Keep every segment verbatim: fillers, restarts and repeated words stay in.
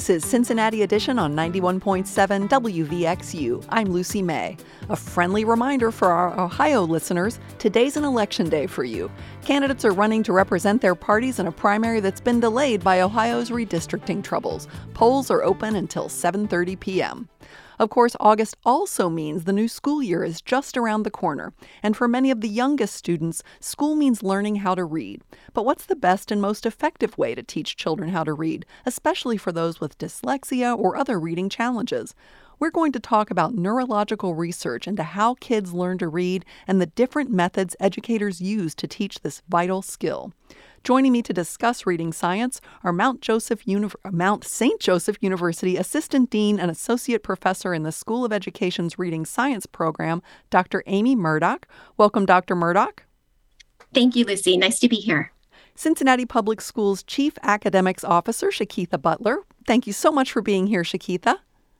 This is Cincinnati Edition on ninety-one point seven W V X U. I'm Lucy May. A friendly reminder for our Ohio listeners, today's an election day for you. Candidates are running to represent their parties in a primary that's been delayed by Ohio's redistricting troubles. Polls are open until seven thirty p.m. Of course, August also means the new school year is just around the corner. And for many of the youngest students, school means learning how to read. But what's the best and most effective way to teach children how to read, especially for those with dyslexia or other reading challenges? We're going to talk about neurological research into how kids learn to read and the different methods educators use to teach this vital skill. Joining me to discuss reading science are Mount Joseph Uni- Mount Saint Joseph University Assistant Dean and Associate Professor in the School of Education's Reading Science program, Doctor Amy Murdoch. Welcome, Doctor Murdoch. Thank you, Lucy. Nice to be here. Cincinnati Public Schools Chief Academics Officer, Shakitha Butler. Thank you so much for being here, Shakitha.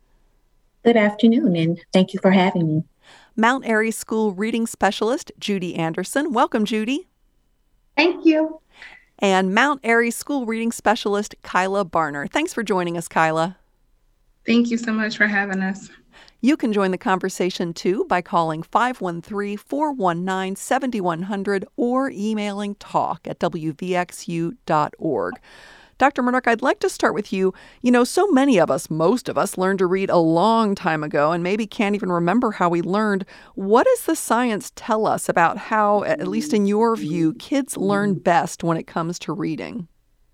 Good afternoon, and thank you for having me. Mount Airy School Reading Specialist, Judy Anderson. Welcome, Judy. Thank you. And Mount Airy School Reading Specialist, Kyla Barner. Thanks for joining us, Kyla. Thank you so much for having us. You can join the conversation, too, by calling five one three, four one nine, seven one zero zero or emailing talk at w v x u dot org. Doctor Murdoch, I'd like to start with you. You know, so many of us, most of us, learned to read a long time ago and maybe can't even remember how we learned. What does the science tell us about how, at least in your view, kids learn best when it comes to reading?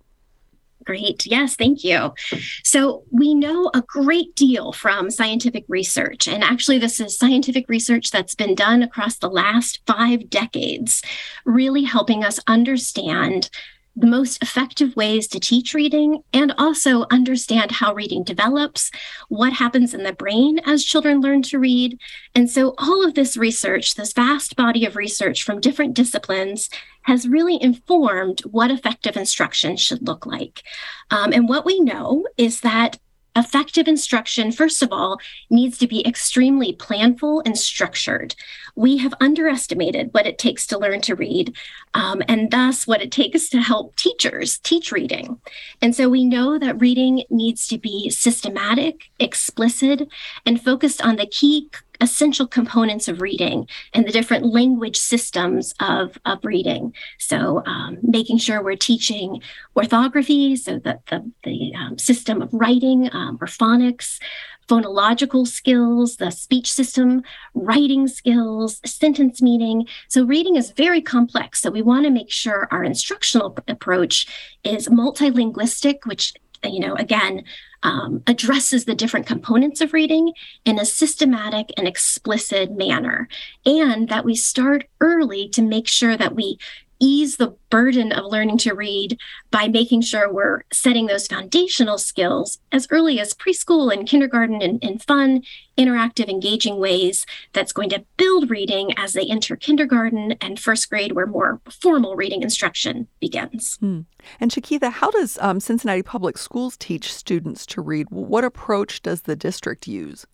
Great. Yes, thank you. So we know a great deal from scientific research. And actually, this is scientific research that's been done across the last five decades, really helping us understand the most effective ways to teach reading and also understand how reading develops, what happens in the brain as children learn to read. And so all of this research, this vast body of research from different disciplines, has really informed what effective instruction should look like. Um, and what we know is that effective instruction, first of all, needs to be extremely planful and structured. We have underestimated what it takes to learn to read, um, and thus what it takes to help teachers teach reading. And so we know that reading needs to be systematic, explicit, and focused on the key essential components of reading and the different language systems of, of reading. So um, making sure we're teaching orthography, so that the, the um, system of writing, um, or phonics, phonological skills, the speech system, writing skills, sentence meaning. So reading is very complex. So we want to make sure our instructional approach is multilinguistic, which, you know, again, Um, addresses the different components of reading in a systematic and explicit manner, and that we start early to make sure that we ease the burden of learning to read by making sure we're setting those foundational skills as early as preschool and kindergarten in, in fun, interactive, engaging ways that's going to build reading as they enter kindergarten and first grade, where more formal reading instruction begins. Hmm. And Shakitha, how does um, Cincinnati Public Schools teach students to read? What approach does the district use?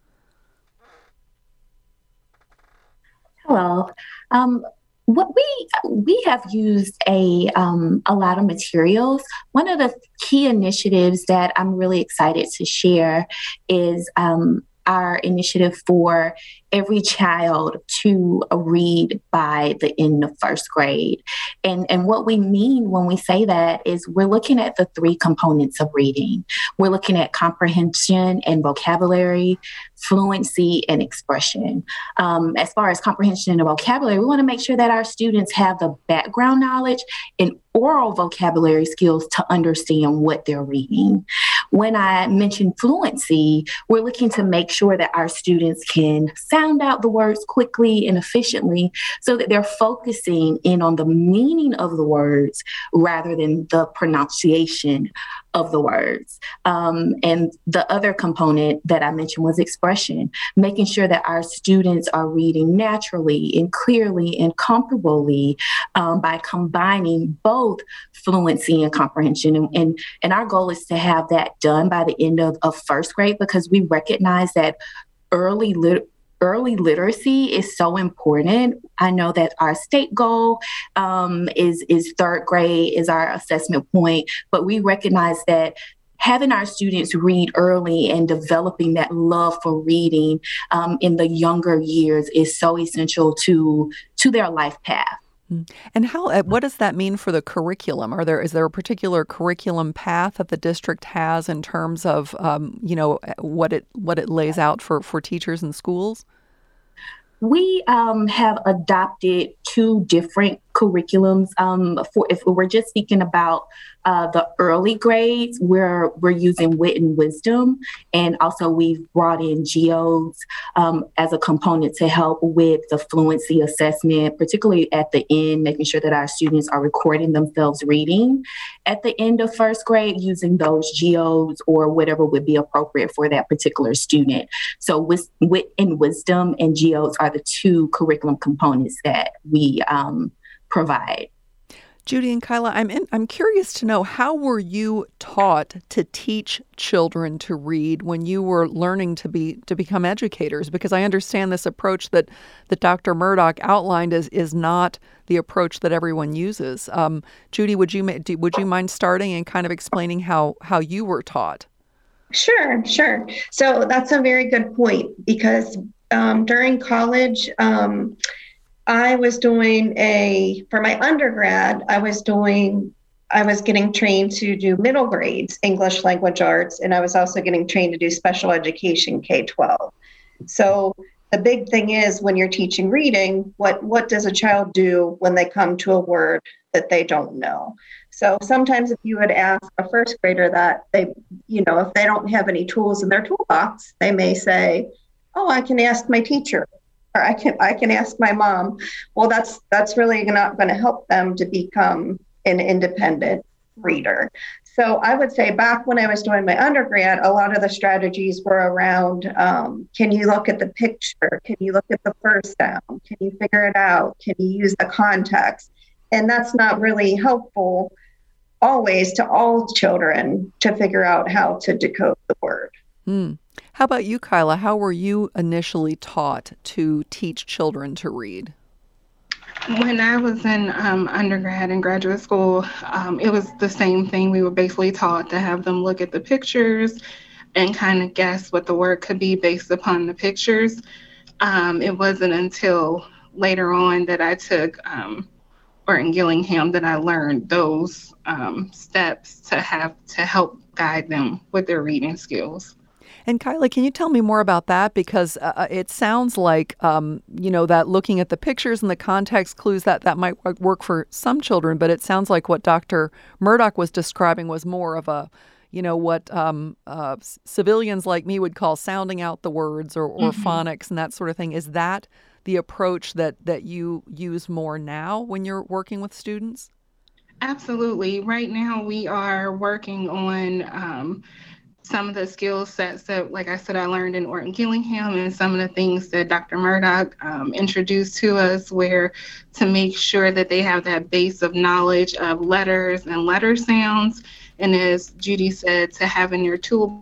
Hello. Um, What we we have used a um, a lot of materials. One of the key initiatives that I'm really excited to share is um, our initiative for every child to read by the end of first grade. And, and what we mean when we say that is we're looking at the three components of reading. We're looking at comprehension and vocabulary, fluency, and expression. Um, as far as comprehension and vocabulary, we want to make sure that our students have the background knowledge and oral vocabulary skills to understand what they're reading. When I mention fluency, we're looking to make sure that our students can sound out the words quickly and efficiently so that they're focusing in on the meaning of the words rather than the pronunciation of the words. Um, and the other component that I mentioned was expression, making sure that our students are reading naturally and clearly and comfortably um, by combining both fluency and comprehension. And, and, and our goal is to have that done by the end of, of first grade, because we recognize that early lit- early literacy is so important. I know that our state goal um, is, is third grade is our assessment point, but we recognize that having our students read early and developing that love for reading um, in the younger years is so essential to to their life path. And how? uh, What does that mean for the curriculum? Are there is there a particular curriculum path that the district has in terms of um, you know what it what it lays out for for teachers and schools? We um, have adopted two different curriculums. Um, for if we're just speaking about uh, the early grades, we're we're using Wit and Wisdom, and also we've brought in geos um, as a component to help with the fluency assessment, particularly at the end, making sure that our students are recording themselves reading at the end of first grade, using those geos or whatever would be appropriate for that particular student. So Wis- Wit and Wisdom and geos are the two curriculum components that we um, provide. Judy and Kyla, I'm in, I'm curious to know, how were you taught to teach children to read when you were learning to be to become educators? Because I understand this approach that that Doctor Murdock outlined is is not the approach that everyone uses. Um, Judy, would you ma- do, would you mind starting and kind of explaining how how you were taught? Sure, sure. So that's a very good point, because um, during college, um, I was doing a, for my undergrad, I was doing, I was getting trained to do middle grades, English language arts, and I was also getting trained to do special education K twelve. So the big thing is, when you're teaching reading, what, what does a child do when they come to a word that they don't know? So sometimes if you would ask a first grader that, they, you know, if they don't have any tools in their toolbox, they may say, oh, I can ask my teacher. Or I can I can ask my mom. Well, that's that's really not going to help them to become an independent reader. So I would say, back when I was doing my undergrad, a lot of the strategies were around, um, can you look at the picture? Can you look at the first sound? Can you figure it out? Can you use the context? And that's not really helpful always to all children to figure out how to decode the word. Hmm. How about you, Kyla? How were you initially taught to teach children to read? When I was in um, undergrad and graduate school, um, it was the same thing. We were basically taught to have them look at the pictures and kind of guess what the word could be based upon the pictures. Um, it wasn't until later on that I took um, Orton Gillingham that I learned those um, steps to have to help guide them with their reading skills. And Kyla, can you tell me more about that? Because uh, it sounds like, um, you know, that looking at the pictures and the context clues, that, that might work for some children, but it sounds like what Doctor Murdock was describing was more of a, you know, what um, uh, civilians like me would call sounding out the words, or, or mm-hmm. phonics and that sort of thing. Is that the approach that, that you use more now when you're working with students? Absolutely. Right now we are working on um, some of the skill sets that, like I said, I learned in Orton Gillingham, and some of the things that Doctor Murdock um, introduced to us, where to make sure that they have that base of knowledge of letters and letter sounds. And as Judy said, to have in your tool.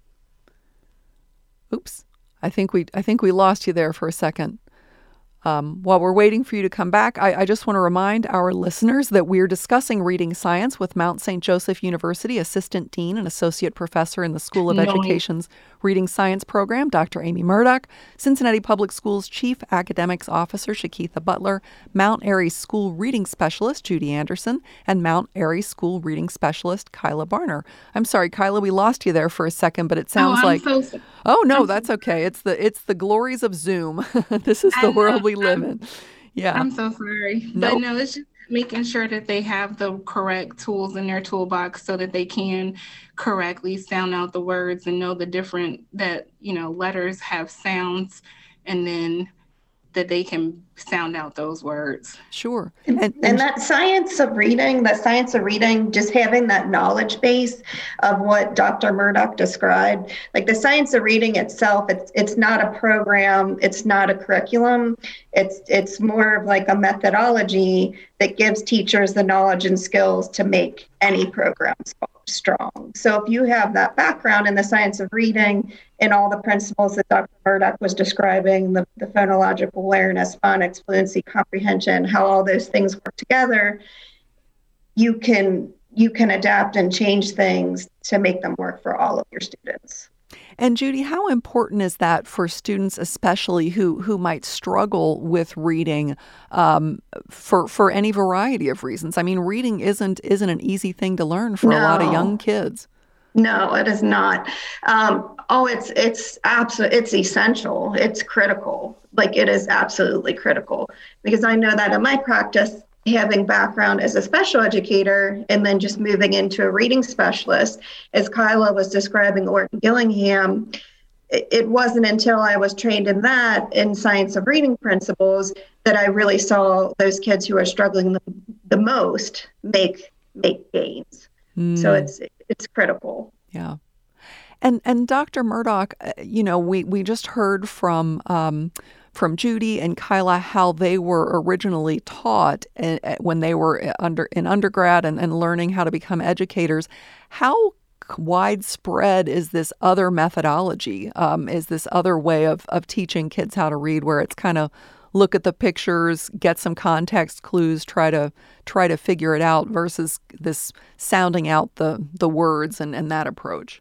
Oops, I think we I think we lost you there for a second. Um, while we're waiting for you to come back, I, I just want to remind our listeners that we're discussing reading science with Mount Saint Joseph University Assistant Dean and Associate Professor in the School of no. Education's Reading Science Program, Doctor Amy Murdock, Cincinnati Public Schools Chief Academics Officer Shakitha Butler, Mount Airy School Reading Specialist Judy Anderson, and Mount Airy School Reading Specialist Kyla Barner. I'm sorry, Kyla, we lost you there for a second, but it sounds oh, like so so- oh no, I'm that's so- okay. It's the it's the glories of Zoom. This is the I world know. we live I'm, in. Yeah. I'm so sorry. Nope. But no, it's just making sure that they have the correct tools in their toolbox so that they can correctly sound out the words and know the different, that, you know, letters have sounds, and then that they can sound out those words. Sure. And, and, and that science of reading, that science of reading, just having that knowledge base of what Doctor Murdock described, like the science of reading itself, it's it's not a program, it's not a curriculum, it's it's more of like a methodology that gives teachers the knowledge and skills to make any program strong. So if you have that background in the science of reading and all the principles that Doctor Murdock was describing, the, the phonological awareness, phonics, fluency, comprehension, how all those things work together, you can you can adapt and change things to make them work for all of your students. And Judy, how important is that for students, especially who, who might struggle with reading um, for for any variety of reasons? I mean, reading isn't isn't an easy thing to learn for No. a lot of young kids. No, it is not. Um, oh, it's it's absolutely it's essential. It's critical. Like it is absolutely critical, because I know that in my practice, having background as a special educator and then just moving into a reading specialist, as Kyla was describing Orton Gillingham, it, it wasn't until I was trained in that, in science of reading principles, that I really saw those kids who are struggling the, the most make make gains. Mm. So it's it's critical. Yeah. And and Doctor Murdock, you know, we, we just heard from um, from Judy and Kyla how they were originally taught uh, when they were under in undergrad and, and learning how to become educators. How widespread is this other methodology? Um, is this other way of, of teaching kids how to read, where it's kind of look at the pictures, get some context clues, try to try to figure it out, versus this sounding out the the words and, and that approach?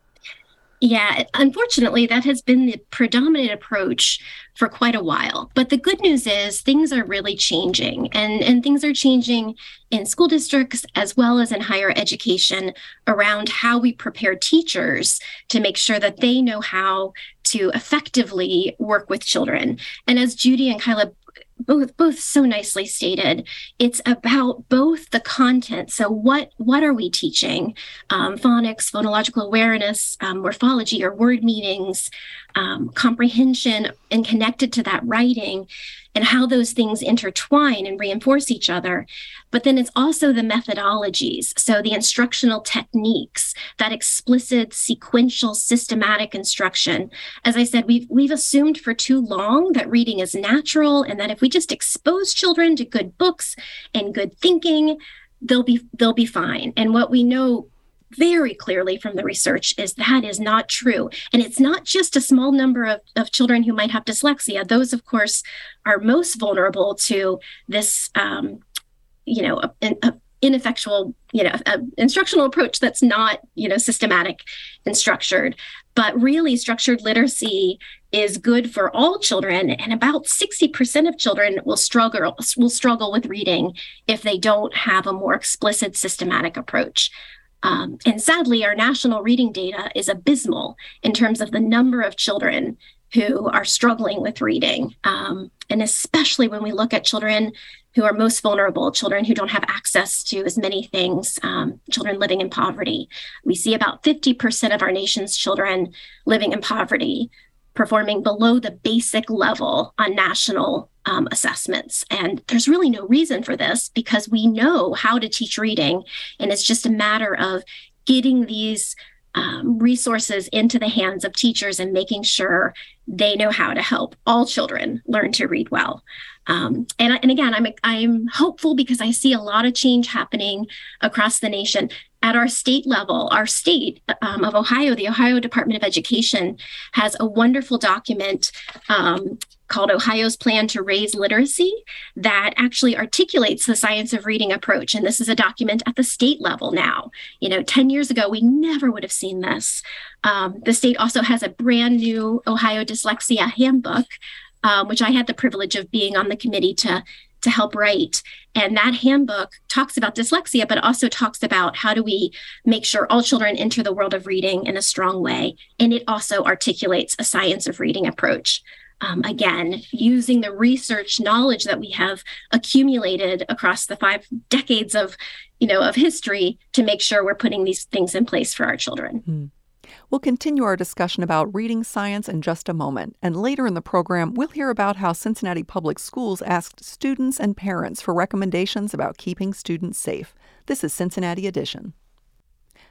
Yeah, unfortunately, that has been the predominant approach for quite a while. But the good news is things are really changing, and, and things are changing in school districts as well as in higher education around how we prepare teachers to make sure that they know how to effectively work with children. And as Judy and Kyla both both so nicely stated, it's about both the content. So what what are we teaching? Um, phonics, phonological awareness, um, morphology or word meanings, um, comprehension, and connected to that writing, and how those things intertwine and reinforce each other. But then it's also the methodologies. So the instructional techniques, that explicit, sequential, systematic instruction. As I said, we've we've assumed for too long that reading is natural, and that if we just expose children to good books and good thinking, they'll be they'll be fine. And what we know very clearly from the research is that is not true. And it's not just a small number of, of children who might have dyslexia. Those, of course, are most vulnerable to this, um, you know, a, a ineffectual, you know, a instructional approach that's not, you know, systematic and structured. But really, structured literacy is good for all children, and about sixty percent of children will struggle will struggle with reading if they don't have a more explicit, systematic approach. Um, and sadly, our national reading data is abysmal in terms of the number of children who are struggling with reading. Um, and especially when we look at children who are most vulnerable, children who don't have access to as many things, um, children living in poverty. We see about fifty percent of our nation's children living in poverty performing below the basic level on national um, assessments. And there's really no reason for this, because we know how to teach reading. And it's just a matter of getting these um, resources into the hands of teachers and making sure they know how to help all children learn to read well. Um, and, and again, I'm I'm hopeful because I see a lot of change happening across the nation. At our state level, our state um, of Ohio, the Ohio Department of Education, has a wonderful document um, called Ohio's Plan to Raise Literacy that actually articulates the science of reading approach. And this is a document at the state level now. You know, ten years ago, we never would have seen this. Um, the state also has a brand new Ohio Dyslexia Handbook, um, which I had the privilege of being on the committee to to help write. And that handbook talks about dyslexia, but also talks about how do we make sure all children enter the world of reading in a strong way. And it also articulates a science of reading approach. Um, again, using the research knowledge that we have accumulated across the five decades of, you know, of history to make sure we're putting these things in place for our children. Mm. We'll continue our discussion about reading science in just a moment. And later in the program, we'll hear about how Cincinnati Public Schools asked students and parents for recommendations about keeping students safe. This is Cincinnati Edition.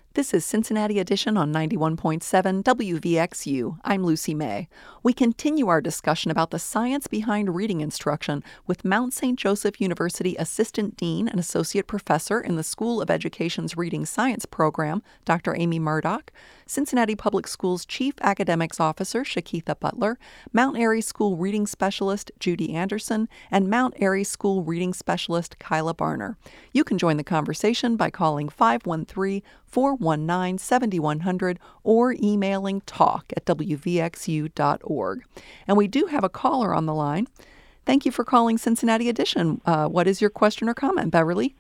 This is Cincinnati Edition on ninety-one point seven W V X U. I'm Lucy May. We continue our discussion about the science behind reading instruction with Mount Saint Joseph University Assistant Dean and Associate Professor in the School of Education's Reading Science Program, Doctor Amy Murdoch, Cincinnati Public Schools Chief Academics Officer, Shakitha Butler, Mount Airy School Reading Specialist, Judy Anderson, and Mount Airy School Reading Specialist, Kyla Barner. You can join the conversation by calling five one three, four one nine, seven one zero zero or emailing talk at w v x u dot org. And we do have a caller on the line. Thank you for calling Cincinnati Edition. Uh, what is your question or comment, Beverly?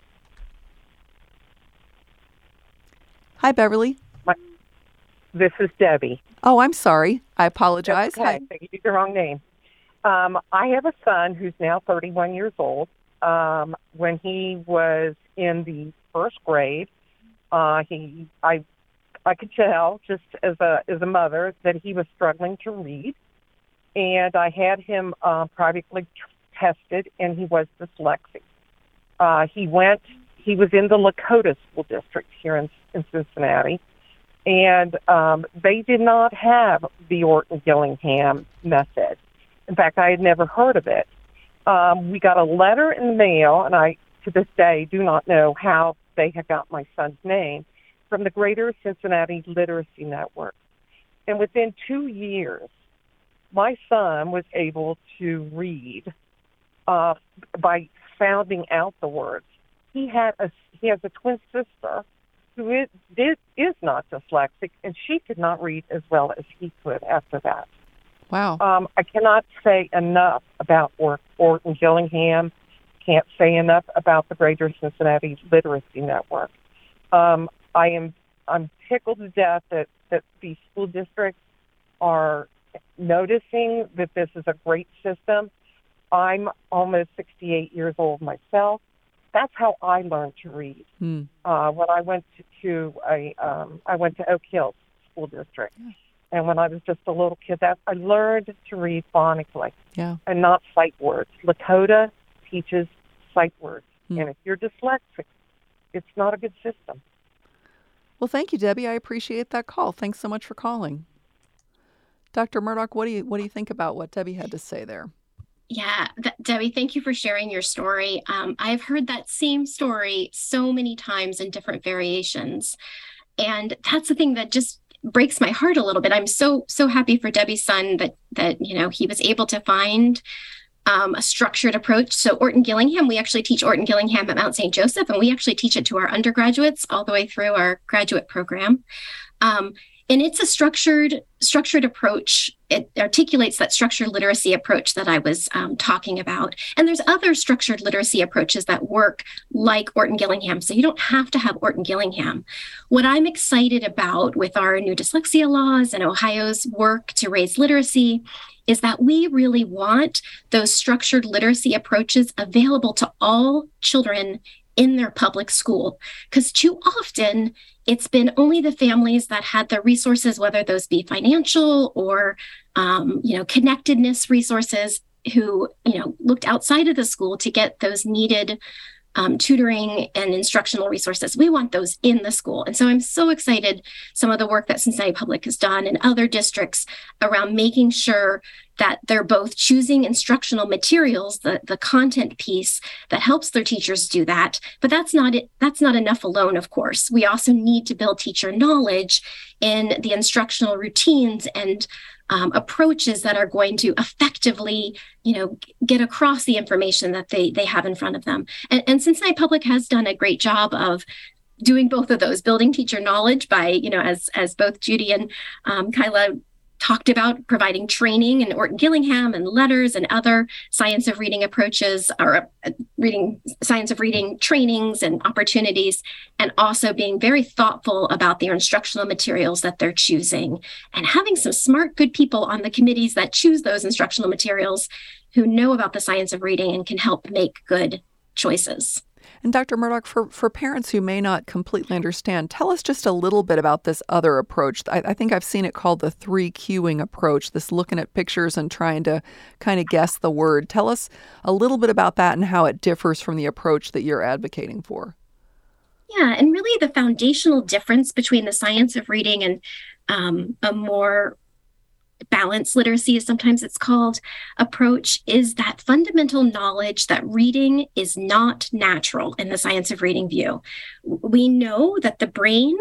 Hi, Beverly. My, this is Debbie. Oh, I'm sorry. I apologize. That's okay. Hi. You used the wrong name. Um, I have a son who's now thirty-one years old. Um, when he was in the first grade, uh, he, I, I could tell just as a as a mother that he was struggling to read, and I had him uh, privately t- tested, and he was dyslexic. Uh, he went. He was in the Lakota School District here in, in Cincinnati, and um, they did not have the Orton-Gillingham method. In fact, I had never heard of it. Um, we got a letter in the mail, and I, to this day, do not know how they had got my son's name, from the Greater Cincinnati Literacy Network. And within two years, my son was able to read uh, by sounding out the words. He had a he has a twin sister who is, did, is not dyslexic, and she could not read as well as he could after that. Wow. Um, I cannot say enough about Or- Orton-Gillingham. Can't say enough about the Greater Cincinnati Literacy Network. Um, I am I'm tickled to death that, that these school districts are noticing that this is a great system. I'm almost sixty-eight years old myself. That's how I learned to read. Hmm. Uh, when I went to, to a um, I went to Oak Hill School District. Yeah. And when I was just a little kid, that I learned to read phonically yeah. and not sight words. Lakota teaches sight words. Hmm. And if you're dyslexic, it's not a good system. Well, thank you, Debbie. I appreciate that call. Thanks so much for calling. Doctor Murdoch, what do you what do you think about what Debbie had to say there? Yeah, th- Debbie, thank you for sharing your story. Um, I've heard that same story so many times in different variations. And that's the thing that just breaks my heart a little bit. I'm so, so happy for Debbie's son that, that, you know, he was able to find um, a structured approach. So Orton-Gillingham, we actually teach Orton-Gillingham at Mount Saint Joseph, and we actually teach it to our undergraduates all the way through our graduate program. Um, and it's a structured, structured approach. It articulates that structured literacy approach that I was um, talking about. And there's other structured literacy approaches that work like Orton-Gillingham. So you don't have to have Orton-Gillingham. What I'm excited about with our new dyslexia laws and Ohio's work to raise literacy is that we really want those structured literacy approaches available to all children in their public school. Because too often, it's been only the families that had the resources, whether those be financial or, um, you know, connectedness resources, who, you know, looked outside of the school to get those needed um, tutoring and instructional resources. We want those in the school. And so I'm so excited some of the work that Cincinnati Public has done and other districts around making sure that they're both choosing instructional materials, the, the content piece that helps their teachers do that. But that's not it. That's not enough alone, of course. We also need to build teacher knowledge in the instructional routines and um, approaches that are going to effectively, you know, get across the information that they, they have in front of them. And, and Cincinnati Public has done a great job of doing both of those, building teacher knowledge by, you know, as, as both Judy and um, Kyla talked about, providing training in Orton-Gillingham and letters and other science of reading approaches, or uh, reading science of reading trainings and opportunities, and also being very thoughtful about their instructional materials that they're choosing, and having some smart, good people on the committees that choose those instructional materials who know about the science of reading and can help make good choices. And Doctor Murdoch, for, for parents who may not completely understand, tell us just a little bit about this other approach. I, I think I've seen it called the three cueing approach, this looking at pictures and trying to kind of guess the word. Tell us a little bit about that and how it differs from the approach that you're advocating for. Yeah, and really the foundational difference between the science of reading and um, a more balanced literacy, as sometimes it's called, approach is that fundamental knowledge that reading is not natural in the science of reading view. We know that the brain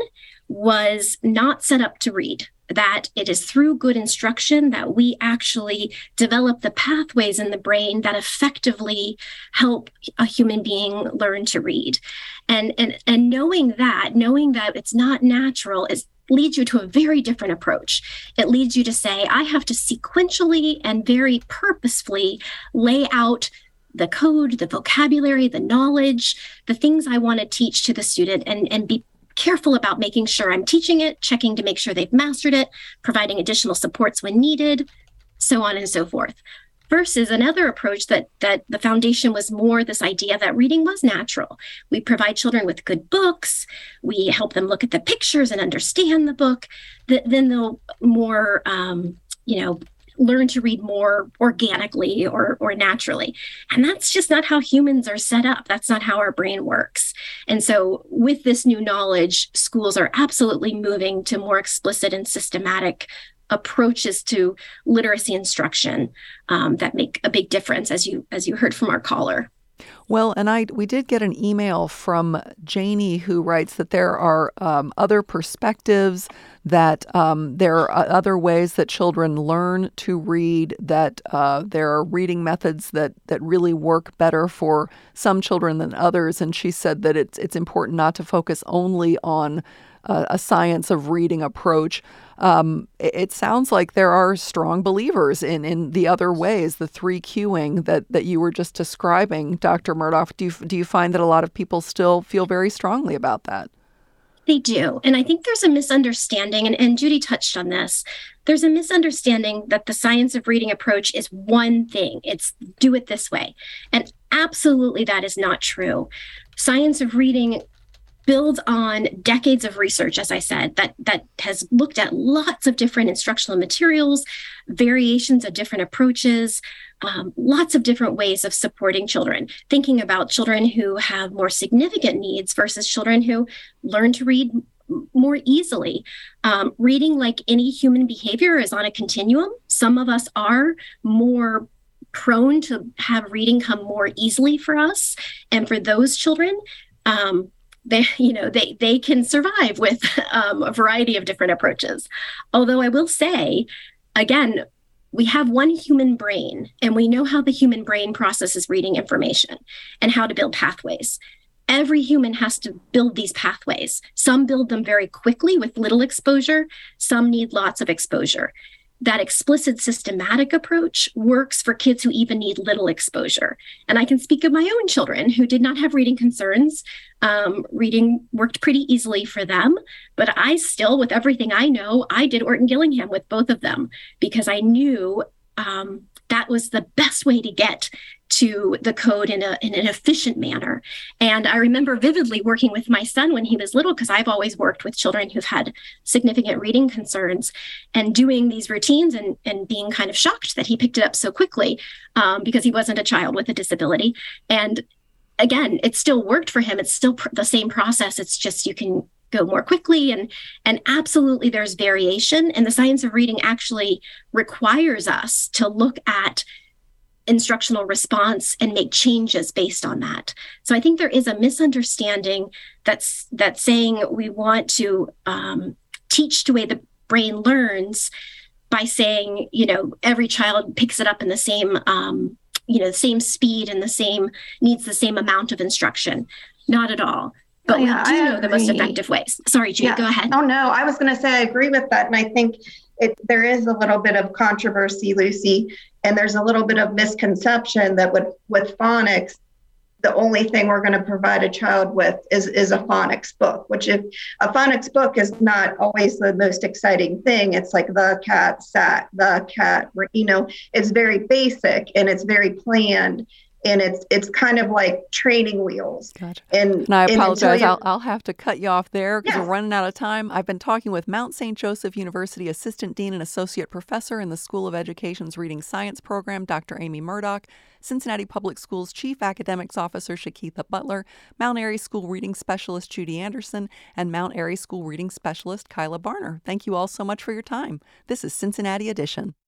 was not set up to read, that it is through good instruction that we actually develop the pathways in the brain that effectively help a human being learn to read. And, and, and knowing that, knowing that it's not natural is leads you to a very different approach. It leads you to say, I have to sequentially and very purposefully lay out the code, the vocabulary, the knowledge, the things I want to teach to the student, and, and be careful about making sure I'm teaching it, checking to make sure they've mastered it, providing additional supports when needed, so on and so forth. Versus another approach that that the foundation was more this idea that reading was natural. We provide children with good books. We help them look at the pictures and understand the book. That then they'll more, um, you know, learn to read more organically or or naturally. And that's just not how humans are set up. That's not how our brain works. And so with this new knowledge, schools are absolutely moving to more explicit and systematic approaches to literacy instruction um, that make a big difference, as you as you heard from our caller. Well, and I we did get an email from Janie who writes that there are um, other perspectives, that um, there are other ways that children learn to read, that uh, there are reading methods that, that really work better for some children than others. And she said that it's it's important not to focus only on uh, a science of reading approach. Um, it, it sounds like there are strong believers in, in the other ways, the three cueing that, that you were just describing, Doctor Murdoch. Do you, do you find that a lot of people still feel very strongly about that? They do. And I think there's a misunderstanding, and, and Judy touched on this. There's a misunderstanding that the science of reading approach is one thing. It's do it this way. And absolutely that is not true. Science of reading builds on decades of research, as I said, that, that has looked at lots of different instructional materials, variations of different approaches, um, lots of different ways of supporting children, thinking about children who have more significant needs versus children who learn to read more easily. Um, reading, like any human behavior, is on a continuum. Some of us are more prone to have reading come more easily for us. And for those children, um, they, you know, they, they can survive with um, a variety of different approaches. Although I will say, again, we have one human brain, and we know how the human brain processes reading information and how to build pathways. Every human has to build these pathways. Some build them very quickly with little exposure. Some need lots of exposure. That explicit systematic approach works for kids who even need little exposure. And I can speak of my own children who did not have reading concerns. Um, reading worked pretty easily for them, but I still, with everything I know, I did Orton Gillingham with both of them because I knew um, that was the best way to get to the code in, a, in an efficient manner. And I remember vividly working with my son when he was little, because I've always worked with children who've had significant reading concerns, and doing these routines and, and being kind of shocked that he picked it up so quickly um, because he wasn't a child with a disability. And again, it still worked for him. It's still pr- the same process. It's just you can go more quickly, and and absolutely there's variation. And the science of reading actually requires us to look at instructional response and make changes based on that. So I think there is a misunderstanding that's that's saying we want to um, teach the way the brain learns by saying, you know, every child picks it up in the same, um, you know, same speed and the same needs the same amount of instruction. Not at all. But oh, yeah, we do I know agree. the most effective ways. Sorry, Judy, yeah. Go ahead. Oh, no, I was going to say I agree with that. And I think it, there is a little bit of controversy, Lucy, and there's a little bit of misconception that with, with phonics, the only thing we're going to provide a child with is, is a phonics book, which if a phonics book is not always the most exciting thing. It's like the cat sat, the cat, you know, it's very basic and it's very planned. and it's it's kind of like training wheels. Gotcha. And, and I apologize. you, I'll, I'll have to cut you off there because yeah. we're running out of time. I've been talking with Mount Saint Joseph University Assistant Dean and Associate Professor in the School of Education's Reading Science Program, Doctor Amy Murdoch, Cincinnati Public Schools Chief Academics Officer Shakitha Butler, Mount Airy School Reading Specialist Judy Anderson, and Mount Airy School Reading Specialist Kyla Barner. Thank you all so much for your time. This is Cincinnati Edition.